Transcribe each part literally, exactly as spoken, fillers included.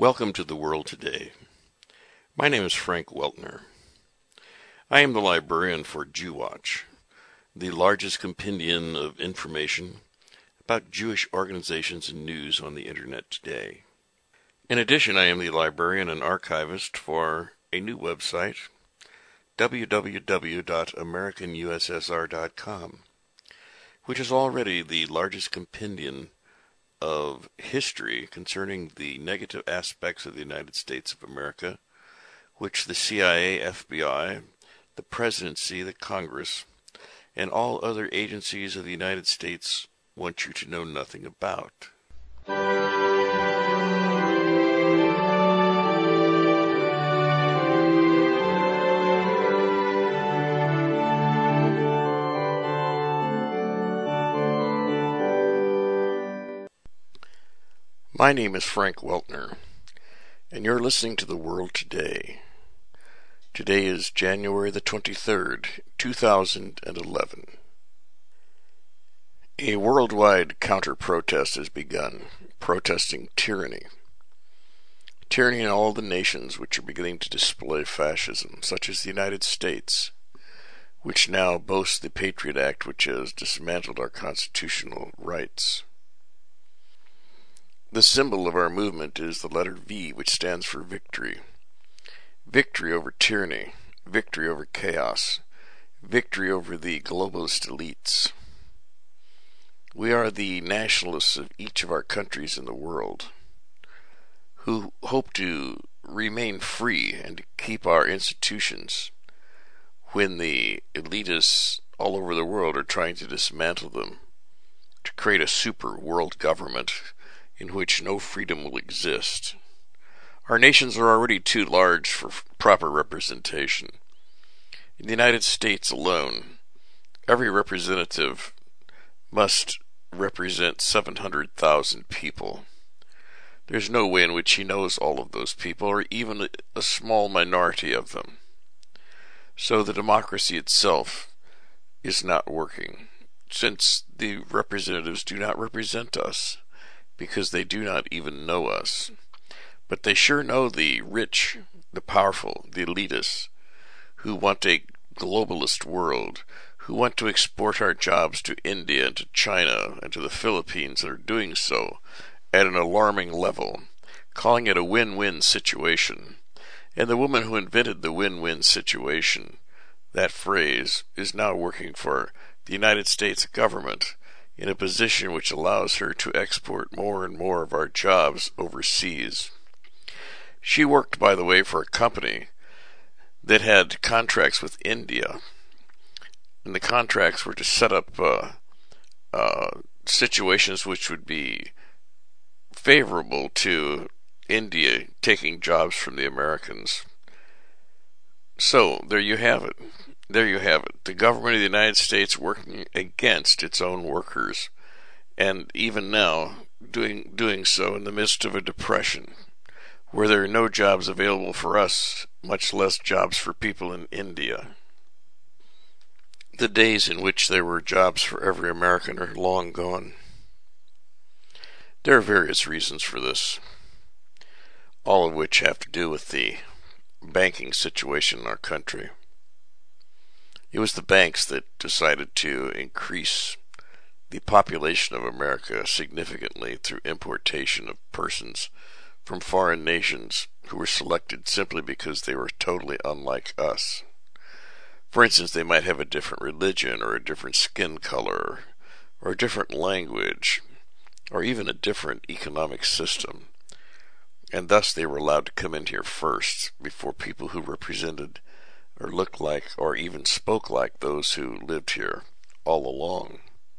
Welcome to the world today. My name is Frank Weltner. I am the librarian for JewWatch, the largest compendium of information about Jewish organizations and news on the internet today. In addition, I am the librarian and archivist for a new website, w w w dot american u s s r dot com, which is already the largest compendium of history concerning the negative aspects of the United States of America, which the C I A, F B I, the Presidency, the Congress, and all other agencies of the United States want you to know nothing about. My name is Frank Weltner, and you're listening to The World Today. Today is January the twenty-third, two thousand eleven. A worldwide counter-protest has begun, protesting tyranny. Tyranny in all the nations which are beginning to display fascism, such as the United States, which now boasts the Patriot Act, which has dismantled our constitutional rights. The symbol of our movement is the letter V, which stands for victory. Victory over tyranny, victory over chaos, victory over the globalist elites. We are the nationalists of each of our countries in the world, who hope to remain free and to keep our institutions when the elitists all over the world are trying to dismantle them, to create a super world government in which no freedom will exist. Our nations are already too large for proper representation. In the United States alone, every representative must represent seven hundred thousand people. There's no way in which he knows all of those people, or even a small minority of them. So the democracy itself is not working, since the representatives do not represent us, because they do not even know us. But they sure know the rich, the powerful, the elitists, who want a globalist world, who want to export our jobs to India and to China and to the Philippines, and are doing so at an alarming level, calling it a win-win situation. And the woman who invented the win-win situation, that phrase, is now working for the United States government, in a position which allows her to export more and more of our jobs overseas. She worked, by the way, for a company that had contracts with India, and the contracts were to set up uh, uh, situations which would be favorable to India taking jobs from the Americans. So, there you have it. There you have it. The government of the United States working against its own workers, and even now doing doing so in the midst of a depression, where there are no jobs available for us, much less jobs for people in India. The days in which there were jobs for every American are long gone. There are various reasons for this, all of which have to do with the banking situation in our country. It was the banks that decided to increase the population of America significantly through importation of persons from foreign nations who were selected simply because they were totally unlike us. For instance, they might have a different religion, or a different skin color, or a different language, or even a different economic system. And thus they were allowed to come in here first, before people who represented or looked like, or even spoke like, those who lived here all along.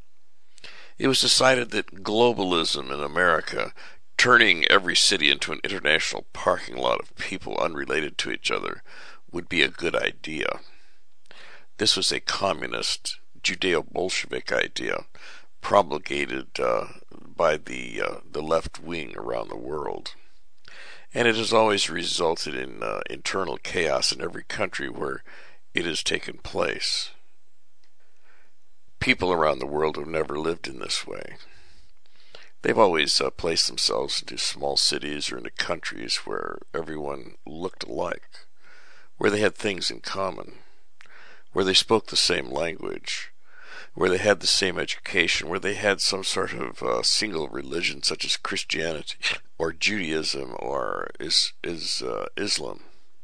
It was decided that globalism in America, turning every city into an international parking lot of people unrelated to each other, would be a good idea. This was a communist, Judeo-Bolshevik idea, promulgated uh, by the uh, the left wing around the world. And it has always resulted in uh, internal chaos in every country where it has taken place. People around the world have never lived in this way. They've always uh, placed themselves into small cities or into countries where everyone looked alike, where they had things in common, where they spoke the same language, where they had the same education, where they had some sort of uh, single religion such as Christianity or Judaism or is, is uh, Islam.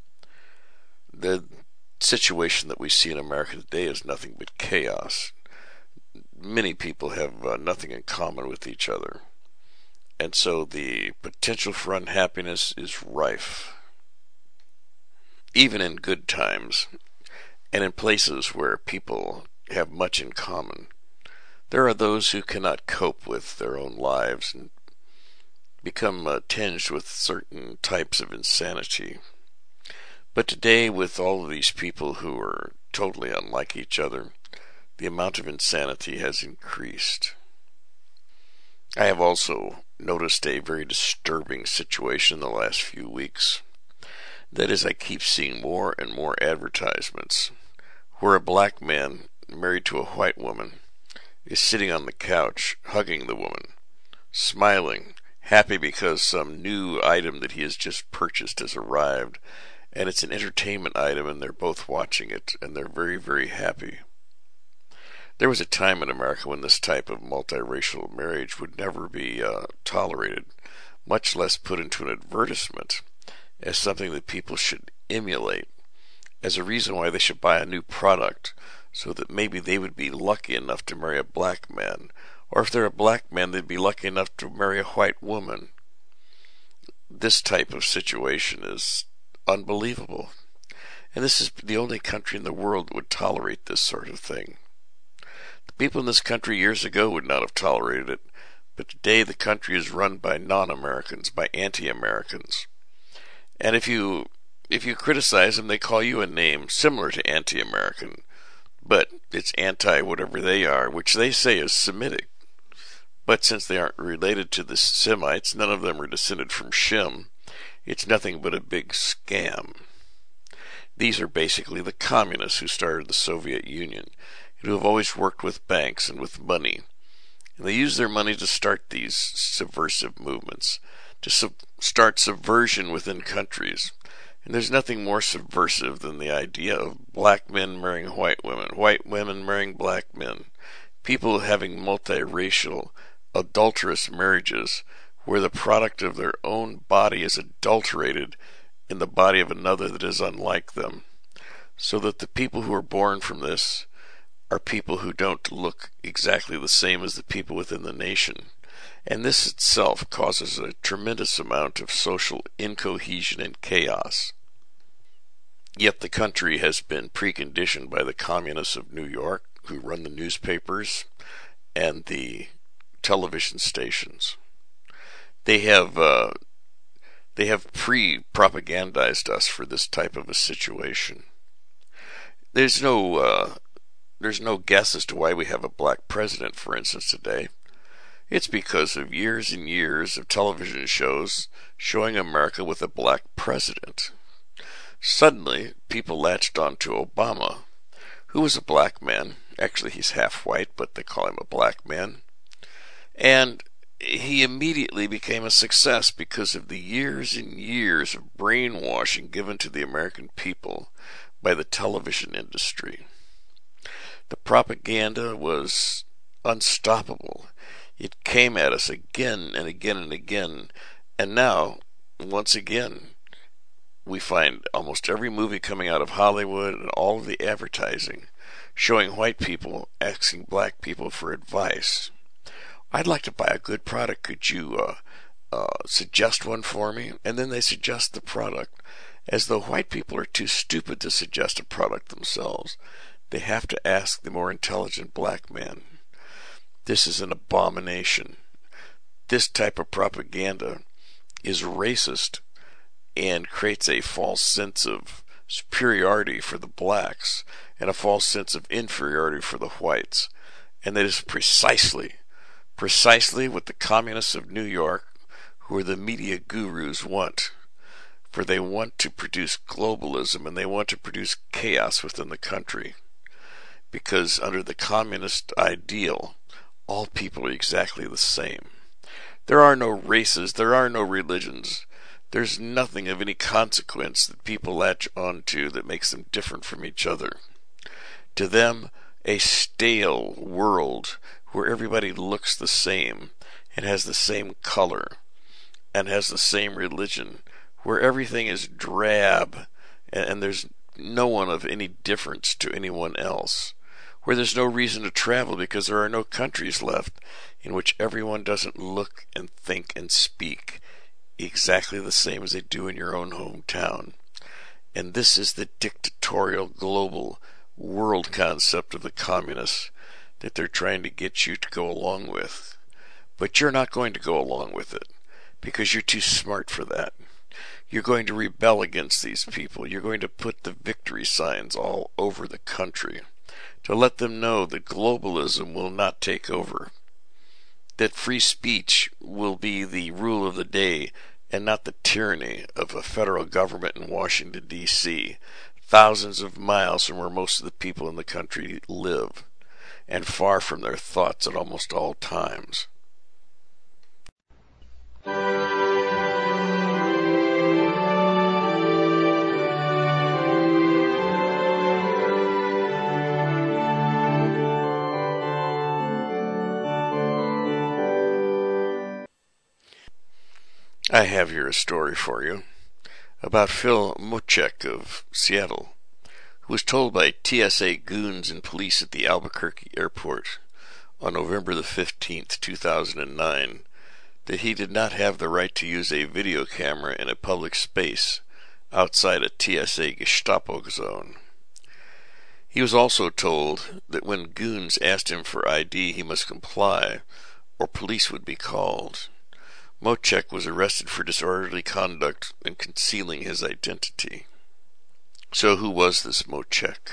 The situation that we see in America today is nothing but chaos. Many people have uh, nothing in common with each other, and so the potential for unhappiness is rife. Even in good times, and in places where people have much in common, there are those who cannot cope with their own lives and become uh, tinged with certain types of insanity. But today, with all of these people who are totally unlike each other, the amount of insanity has increased. I have also noticed a very disturbing situation in the last few weeks. That is, I keep seeing more and more advertisements where a black man married to a white woman is sitting on the couch, hugging the woman, smiling, happy because some new item that he has just purchased has arrived, and it's an entertainment item, and they're both watching it, and they're very, very happy. There was a time in America when this type of multiracial marriage would never be uh, tolerated, much less put into an advertisement as something that people should emulate, as a reason why they should buy a new product, so that maybe they would be lucky enough to marry a black man, or if they're a black man, they'd be lucky enough to marry a white woman. This type of situation is unbelievable, and this is the only country in the world that would tolerate this sort of thing. The people in this country years ago would not have tolerated it, but today the country is run by non-Americans, by anti-Americans. And if you if you criticize them, they call you a name similar to anti-American, but it's anti-whatever they are, which they say is Semitic. But since they aren't related to the Semites, none of them are descended from Shem, it's nothing but a big scam. These are basically the communists who started the Soviet Union, and who have always worked with banks and with money. And they use their money to start these subversive movements, to sub- start subversion within countries. And there's nothing more subversive than the idea of black men marrying white women, white women marrying black men, people having multiracial, adulterous marriages where the product of their own body is adulterated in the body of another that is unlike them, so that the people who are born from this are people who don't look exactly the same as the people within the nation. And this itself causes a tremendous amount of social incohesion and chaos. Yet the country has been preconditioned by the communists of New York, who run the newspapers and the television stations. They have uh, they have pre-propagandized us for this type of a situation. There's no uh, there's no guess as to why we have a black president, for instance, today. It's because of years and years of television shows showing America with a black president. Suddenly, people latched on to Obama, who was a black man. Actually, he's half white, but they call him a black man. And he immediately became a success because of the years and years of brainwashing given to the American people by the television industry. The propaganda was unstoppable. It came at us again and again and again, and now, once again, we find almost every movie coming out of Hollywood and all of the advertising showing white people asking black people for advice. I'd like to buy a good product. Could you uh, uh, suggest one for me? And then they suggest the product, as though white people are too stupid to suggest a product themselves. They have to ask the more intelligent black man. This is an abomination. This type of propaganda is racist and creates a false sense of superiority for the blacks and a false sense of inferiority for the whites. And that is precisely, precisely what the communists of New York, who are the media gurus, want. For they want to produce globalism and they want to produce chaos within the country. Because under the communist ideal, all people are exactly the same. There are no races, there are no religions. There's nothing of any consequence that people latch onto that makes them different from each other. To them, a stale world where everybody looks the same and has the same color and has the same religion, where everything is drab and there's no one of any difference to anyone else, where there's no reason to travel because there are no countries left in which everyone doesn't look and think and speak exactly the same as they do in your own hometown. And this is the dictatorial global world concept of the communists that they're trying to get you to go along with. But you're not going to go along with it because you're too smart for that. You're going to rebel against these people. You're going to put the victory signs all over the country to let them know that globalism will not take over, that free speech will be the rule of the day and not the tyranny of a federal government in Washington, D C, thousands of miles from where most of the people in the country live, and far from their thoughts at almost all times. I have here a story for you about Phil Mochek of Seattle, who was told by T S A goons and police at the Albuquerque airport on November the fifteenth, two thousand nine, that he did not have the right to use a video camera in a public space outside a T S A Gestapo zone. He was also told that when goons asked him for I D, he must comply, or police would be called. Mochek was arrested for disorderly conduct and concealing his identity. So who was this Mochek?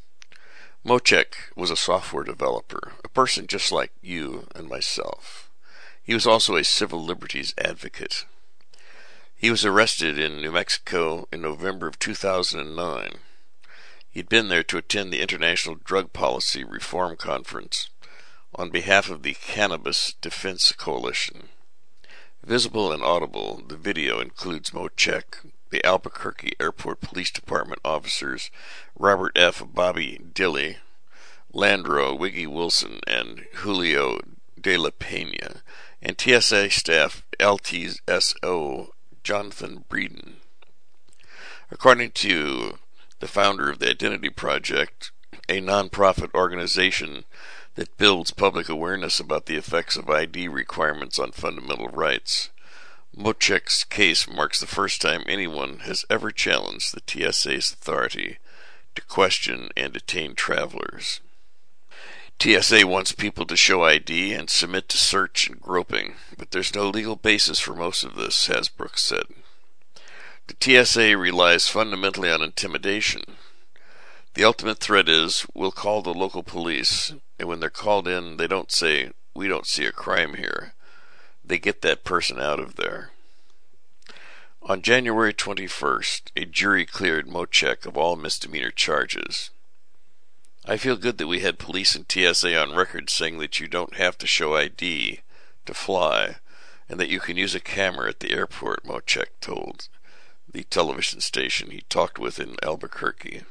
Mochek was a software developer, a person just like you and myself. He was also a civil liberties advocate. He was arrested in New Mexico in November of two thousand nine. He'd been there to attend the International Drug Policy Reform Conference on behalf of the Cannabis Defense Coalition. Visible and audible, the video includes Mochek, the Albuquerque Airport Police Department officers Robert F. Bobby Dilley, Landro Wiggy Wilson, and Julio de la Pena, and T S A staff L T S O Jonathan Breeden. According to the founder of the Identity Project, a non-profit organization that builds public awareness about the effects of I D requirements on fundamental rights, Mochek's case marks the first time anyone has ever challenged the T S A's authority to question and detain travelers. T S A wants people to show I D and submit to search and groping, but there's no legal basis for most of this, Hasbrook said. The T S A relies fundamentally on intimidation. The ultimate threat is, we'll call the local police, and when they're called in, they don't say, we don't see a crime here. They get that person out of there. On January twenty-first, a jury cleared Mochek of all misdemeanor charges. I feel good that we had police and T S A on record saying that you don't have to show I D to fly, and that you can use a camera at the airport, Mochek told the television station he talked with in Albuquerque.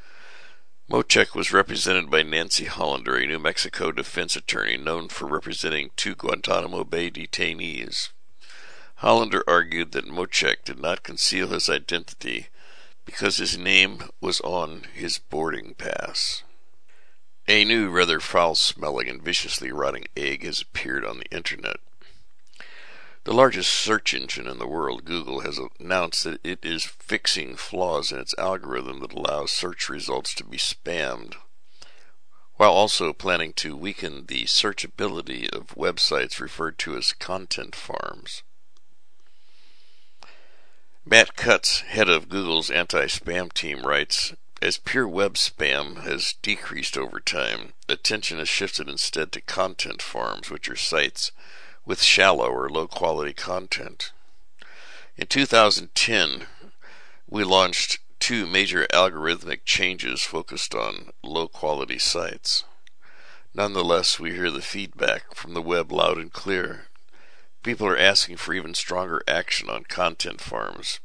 Mochek was represented by Nancy Hollander, a New Mexico defense attorney known for representing two Guantanamo Bay detainees. Hollander argued that Mochek did not conceal his identity because his name was on his boarding pass. A new, rather foul-smelling and viciously rotting egg has appeared on the internet. The largest search engine in the world, Google, has announced that it is fixing flaws in its algorithm that allows search results to be spammed, while also planning to weaken the searchability of websites referred to as content farms. Matt Cutts, head of Google's anti-spam team, writes, as pure web spam has decreased over time, attention has shifted instead to content farms, which are sites with shallow or low-quality content. In two thousand ten, we launched two major algorithmic changes focused on low-quality sites. Nonetheless, we hear the feedback from the web loud and clear. People are asking for even stronger action on content farms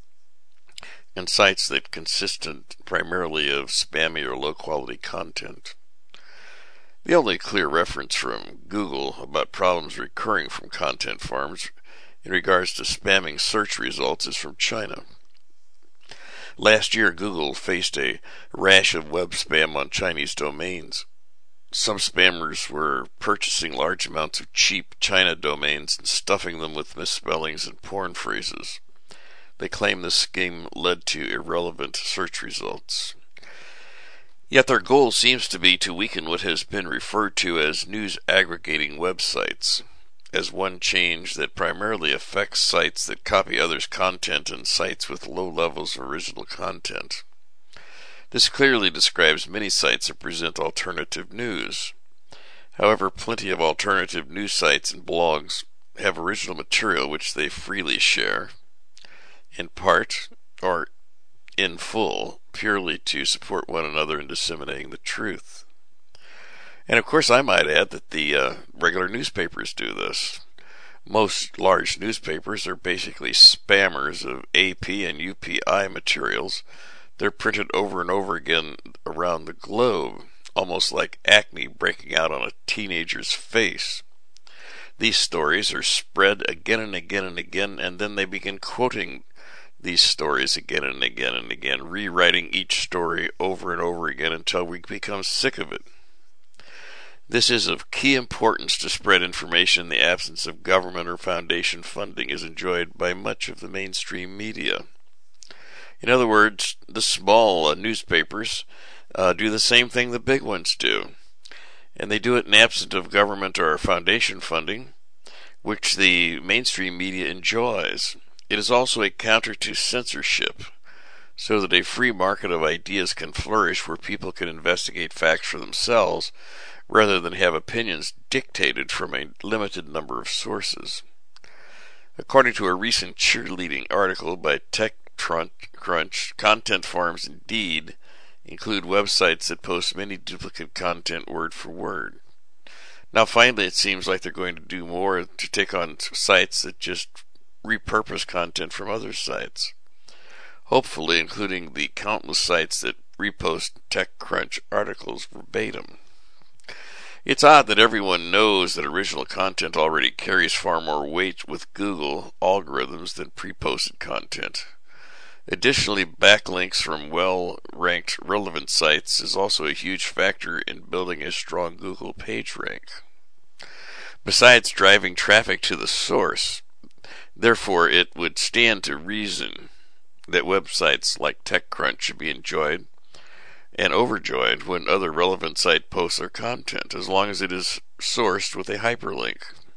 and sites that consist primarily of spammy or low-quality content. The only clear reference from Google about problems recurring from content farms in regards to spamming search results is from China. Last year, Google faced a rash of web spam on Chinese domains. Some spammers were purchasing large amounts of cheap China domains and stuffing them with misspellings and porn phrases. They claim this scheme led to irrelevant search results. Yet their goal seems to be to weaken what has been referred to as news aggregating websites, as one change that primarily affects sites that copy others' content and sites with low levels of original content. This clearly describes many sites that present alternative news. However, plenty of alternative news sites and blogs have original material which they freely share, in part or in full, purely to support one another in disseminating the truth. And of course, I might add that the uh, regular newspapers do this. Most large newspapers are basically spammers of A P and U P I materials. They're printed over and over again around the globe, almost like acne breaking out on a teenager's face. These stories are spread again and again and again, and then they begin quoting these stories again and again and again, rewriting each story over and over again until we become sick of it. This is of key importance to spread information in the absence of government or foundation funding is enjoyed by much of the mainstream media. In other words, the small uh, newspapers uh, do the same thing the big ones do, and they do it in absence of government or foundation funding, which the mainstream media enjoys. It is also a counter to censorship, so that a free market of ideas can flourish where people can investigate facts for themselves rather than have opinions dictated from a limited number of sources. According to a recent cheerleading article by TechCrunch, content farms indeed include websites that post many duplicate content word for word. Now finally it seems like they're going to do more to take on sites that just repurpose content from other sites, hopefully including the countless sites that repost TechCrunch articles verbatim. It's odd that everyone knows that original content already carries far more weight with Google algorithms than pre-posted content. Additionally, backlinks from well-ranked relevant sites is also a huge factor in building a strong Google page rank. Besides driving traffic to the source, therefore it would stand to reason that websites like TechCrunch should be enjoyed and overjoyed when other relevant site posts their content, as long as it is sourced with a hyperlink.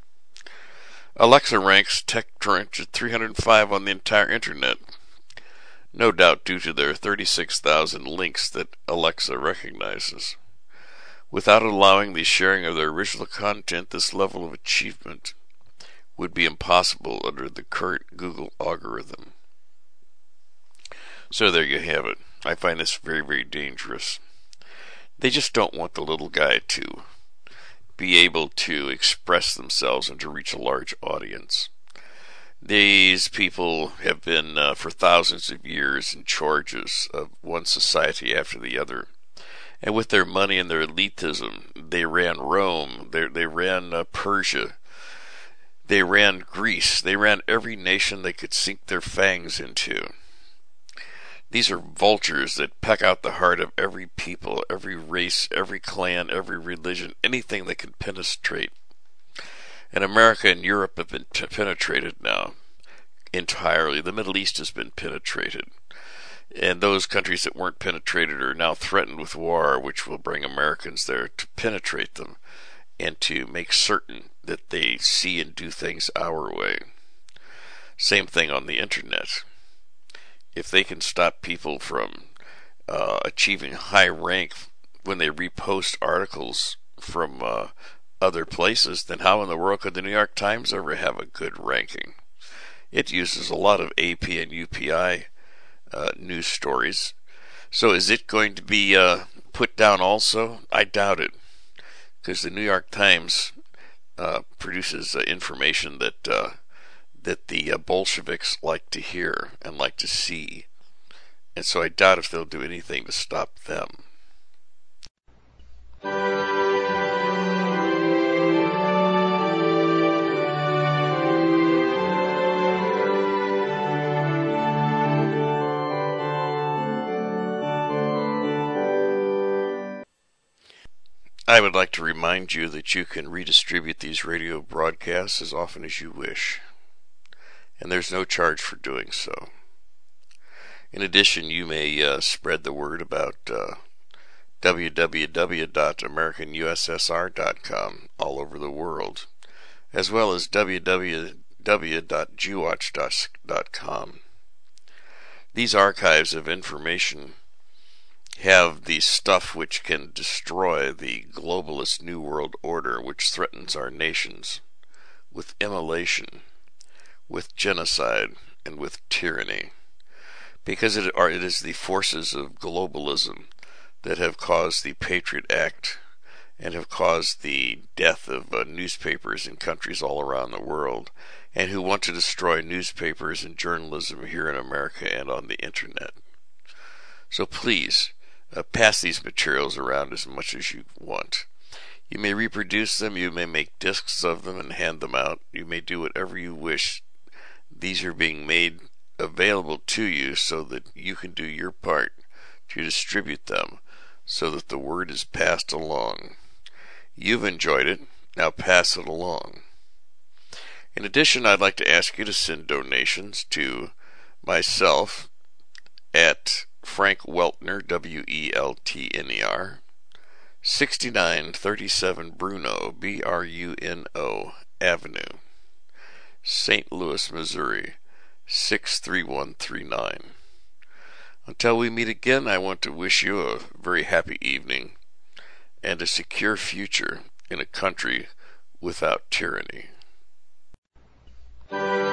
Alexa ranks TechCrunch at three hundred five on the entire internet, no doubt due to their thirty-six thousand links that Alexa recognizes. Without allowing the sharing of their original content, this level of achievement would be impossible under the current Google algorithm. So there you have it. I find this very, very dangerous. They just don't want the little guy to be able to express themselves and to reach a large audience. These people have been uh, for thousands of years in charges of one society after the other. And with their money and their elitism, they ran Rome, they, they ran uh, Persia, they ran Greece, they ran every nation they could sink their fangs into. These are vultures that peck out the heart of every people, every race, every clan, every religion, anything they can penetrate. And America and Europe have been t- penetrated now entirely. The Middle East has been penetrated. And those countries that weren't penetrated are now threatened with war, which will bring Americans there to penetrate them and to make certain that they see and do things our way. Same thing on the internet. If they can stop people from uh, achieving high rank when they repost articles from uh, other places, then how in the world could the New York Times ever have a good ranking? It uses a lot of A P and U P I uh, news stories. So is it going to be uh, put down also? I doubt it, because the New York Times uh, produces uh, information that uh, that the uh, Bolsheviks like to hear and like to see. And so I doubt if they'll do anything to stop them. I would like to remind you that you can redistribute these radio broadcasts as often as you wish, and there's no charge for doing so. In addition, you may uh, spread the word about uh, w w w dot american u s s r dot com all over the world, as well as w w w dot jew watch dot com. These archives of information have the stuff which can destroy the globalist New World Order which threatens our nations with immolation, with genocide, and with tyranny, because it, are, it is the forces of globalism that have caused the Patriot Act and have caused the death of uh, newspapers in countries all around the world, and who want to destroy newspapers and journalism here in America and on the internet. So please, Uh, pass these materials around as much as you want. You may reproduce them, you may make discs of them and hand them out, you may do whatever you wish. These are being made available to you so that you can do your part to distribute them so that the word is passed along. You've enjoyed it, now pass it along. In addition, I'd like to ask you to send donations to myself at Frank Weltner, W E L T N E R, sixty-nine thirty-seven Bruno, B R U N O, Avenue, Saint Louis, Missouri, six three one three nine. Until we meet again, I want to wish you a very happy evening and a secure future in a country without tyranny.